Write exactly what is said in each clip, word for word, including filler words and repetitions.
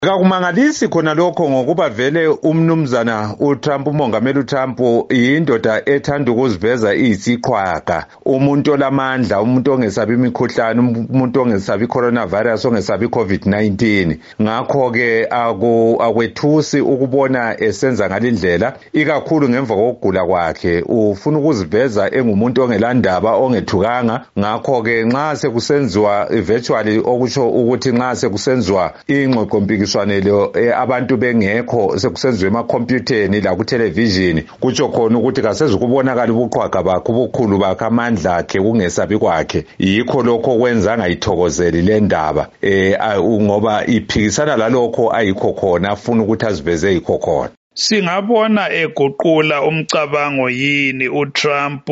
Kakumangalisi khona lokho ngokuba vele umnumzana uTrump umongameli uTrump indoda ethanda ukuziveza iyisiqhwaga, umuntu olamandla, umuntu ongesabi imikhuhlane, umuntu ongesabi coronavirus, ongesabi COVID nineteen. Ngakho ke akwethusi ukubona esenza ngalindlela, ikakhulu ngemva kokugula kwakhe. Ufuna ukuziveza engumuntu ongelandaba, ongethukanga. Ngakho ke nxa sekusenziwa virtually okusho ukuthi nxa sekusenziwa ingxoxompikiswano abantu bengekho sekusenziwe emakhompyutheni la ku television, kutsho khona ukuthi kasezukubonakala ubuqhwaga bakhe, ubukhulu bakhe, amandla akhe, kungesabi kwakhe. Yikho lokho kwenza angayithokozeli le ndaba eh ngoba iphikisana lalokho ayikho khona, afuna ukuthi aziveze yikho khona. Singabona eguqula umcabango yini uTrump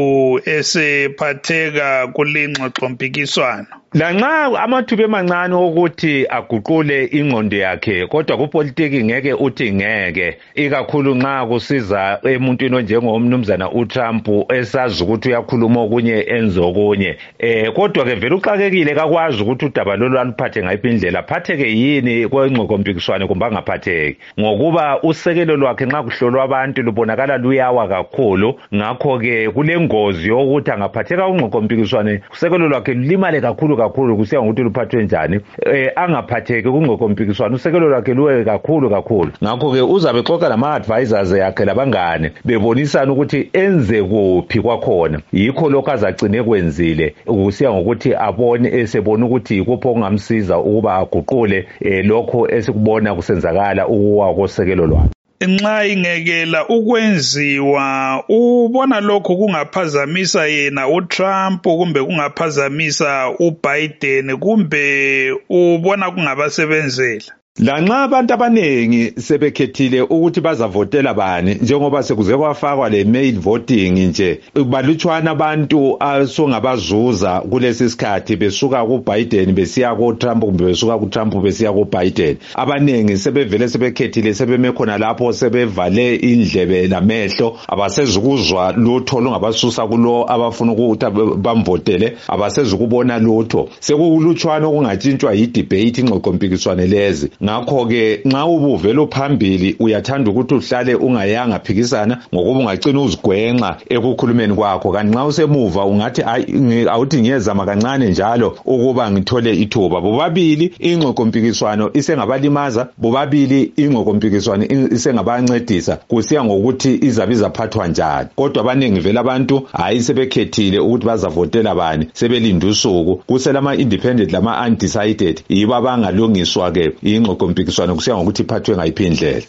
esephatheka kulingxoxo mpikiswano? Lanxa amathuba emancane ukuthi aguqule ingqondo yakhe, kodwa kupolitiki ngeke uthi ngeke, ikakhulu nxa kusiza emuntwini onjengomnumzana uTrump esazi ukuthi uyakhuluma okunye enze okunye. Eh kodwa ke vele uxakekile kakwazi ukuthi udaba lolu aluphathe ngayiphi indlela, phatheke yini kwengxoxo mpikiswano kumbe angaphatheki, ngokuba usekelo lwakhe nxa kuhlolwa abantu lubonakala luyawa kakhulu. Ngakho ke kulengozi yokuthi angaphatheka ungxoxo mpikiswano usekelo lwakhe lulimale kakhulu kakhulu kusiya ngokuthi luphathwe njani. Eh angaphatheki kungxoxo mpikiswano usekelo lwakhe luwe kakhulu kakhulu. Ngakho ke uzabe xoxa nama advisors yakhe labangane bebonisana ukuthi enze kuphi kwakhona. Yikho lokho azagcine kwenzile kusiya ngokuthi abone esebona ukuthi yikuphi okungamsiza ukuba aguqule lokho esikubona kusenzakala ukuwa kosekelo lwakhe. Nxa ingekela ukwenziwa, ubona lokho kungaphazamisa yena uTrump kumbe kungaphazamisa uBiden kumbe ubona kungabasebenzela? Lanxa abantu abanengi sebekhethile ukuthi bazavotela bani, njengoba sekuze kwafakwa le mail voting nje, balutshwana abantu asongabazuza kulesi sikhathi besuka kuBiden besiya kuTrump kumbe besuka kuTrump besiya kuBiden. Abanengi sebevele sebekhethile, sebeme khona lapho sebevale indlebe lamehlo, abasezukuzwa lutho olungabasusa kulo abafuna ukuthi bamvotele, abasezukubona lutho. Sekulutshwana okungatshintshwa yidebate, ingxoxo mpikiswano lezi. Ngakho ke nxa ubuvela phambili uyathanda ukuthi uhlale ungayanga phikisana ngokuba ungacina uzigwenxa ekukhulumeni kwakho, kanti nxa usemuva ungathi awuthi ngiyezama kancane njalo ukuba ngithole ithuba. Bobabili ingxoxo mpikiswano isengabalimaza, bobabili ingxoxo mpikiswano isengabancedisa kusiya ngokuthi izabe izaphathwa njani. Kodwa abaningi vele abantu hayi sebekhethile ukuthi bazavotela bani, sebelinda usuku. Kuselama independent lama undecided yibo abangalungiswa ke ingxoxo mpikiswano kusiya ngokuthi iphathwe ngayiphi indlela.